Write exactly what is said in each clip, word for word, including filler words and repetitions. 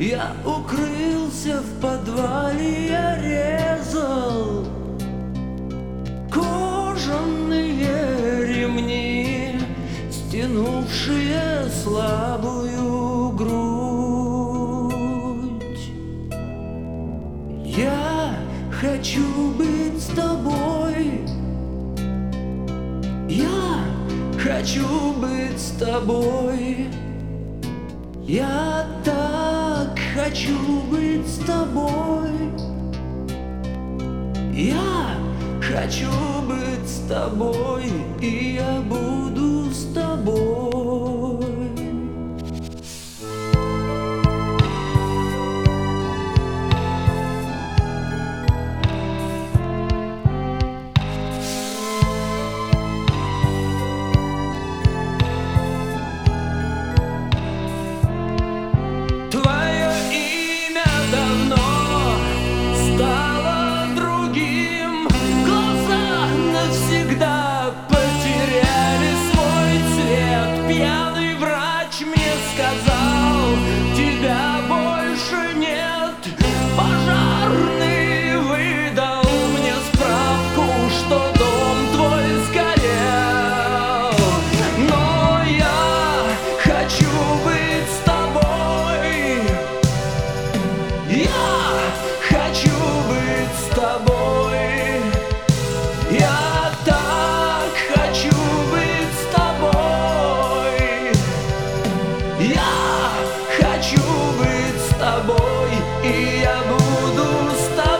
Я укрылся в подвале, я резал кожаные ремни, стянувшие слабую грудь. Я хочу быть с тобой, я хочу быть с тобой, я так хочу быть с тобой, я хочу быть с тобой, и я буду с тобой. Сказал, тебя больше нет. Пожарный выдал мне справку, что дом твой сгорел. Но я хочу быть с тобой, я хочу быть с тобой, я так хочу быть с тобой, я хочу быть с тобой, и я буду с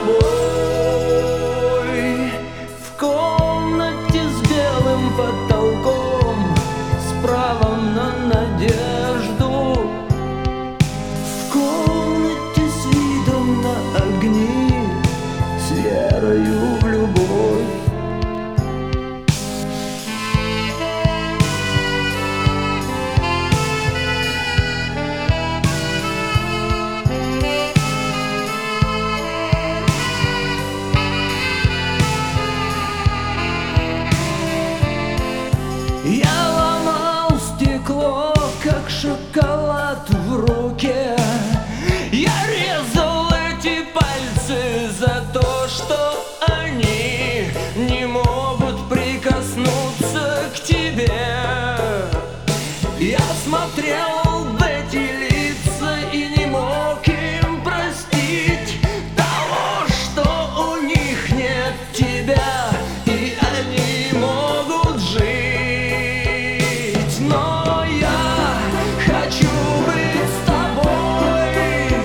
тобой. В комнате с белым потолком, с правом на надежду, в комнате с видом на огни, с верою в любовь. Я ломал стекло, как шоколад в руке. Я резал эти пальцы за то, что они не могут прикоснуться к тебе. Я смотрел в эти лица и не мог им простить того, что у них нет тебя, и они могут жить. Но я хочу быть с тобой,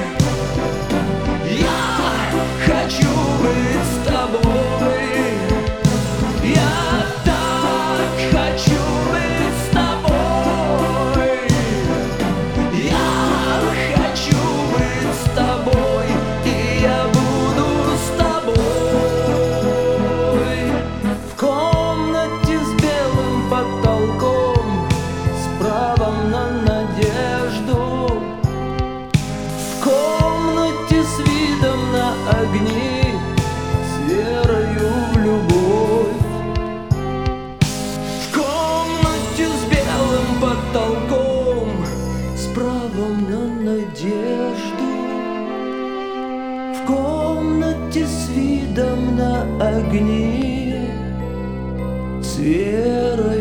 я хочу быть с тобой, я так хочу быть с тобой, я хочу быть с тобой, и я буду с тобой. В комнате с белым потолком, с правом на надежду, в комнате с видом на огни, с верою в любовь. В комнате с белым потолком, с правом на надежду, в комнате с видом на огни, с верой